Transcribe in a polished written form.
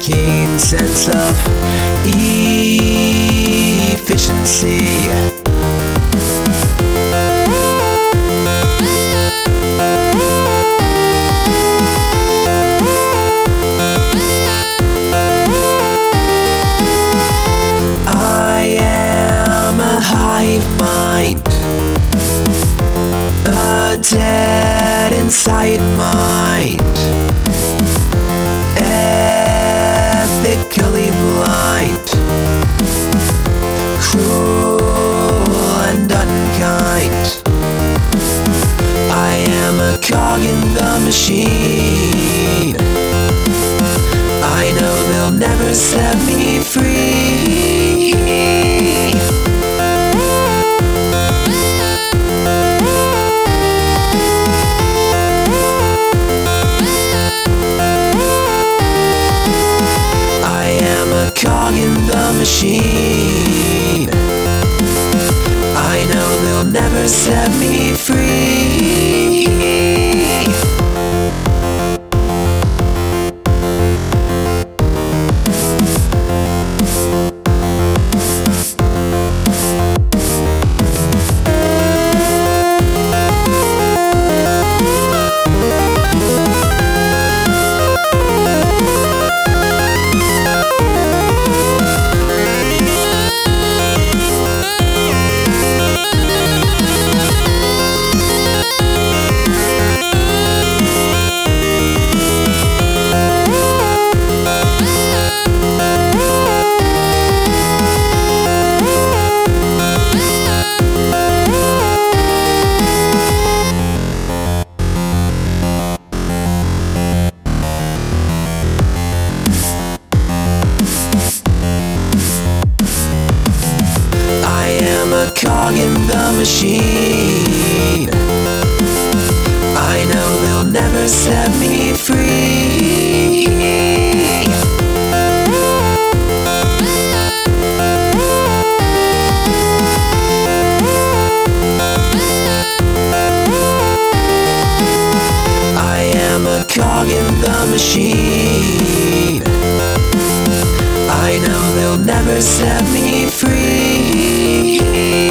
keen sense of efficiency. I am a hive mind, a dead inside mind, ethically blind, cruel and unkind. I am a cog in the machine. I know they'll never set me free. Cog in the machine. I know they'll never set me free. Cog in the machine. I know they'll never set me free. I am a cog in the machine. I know they'll never set me free.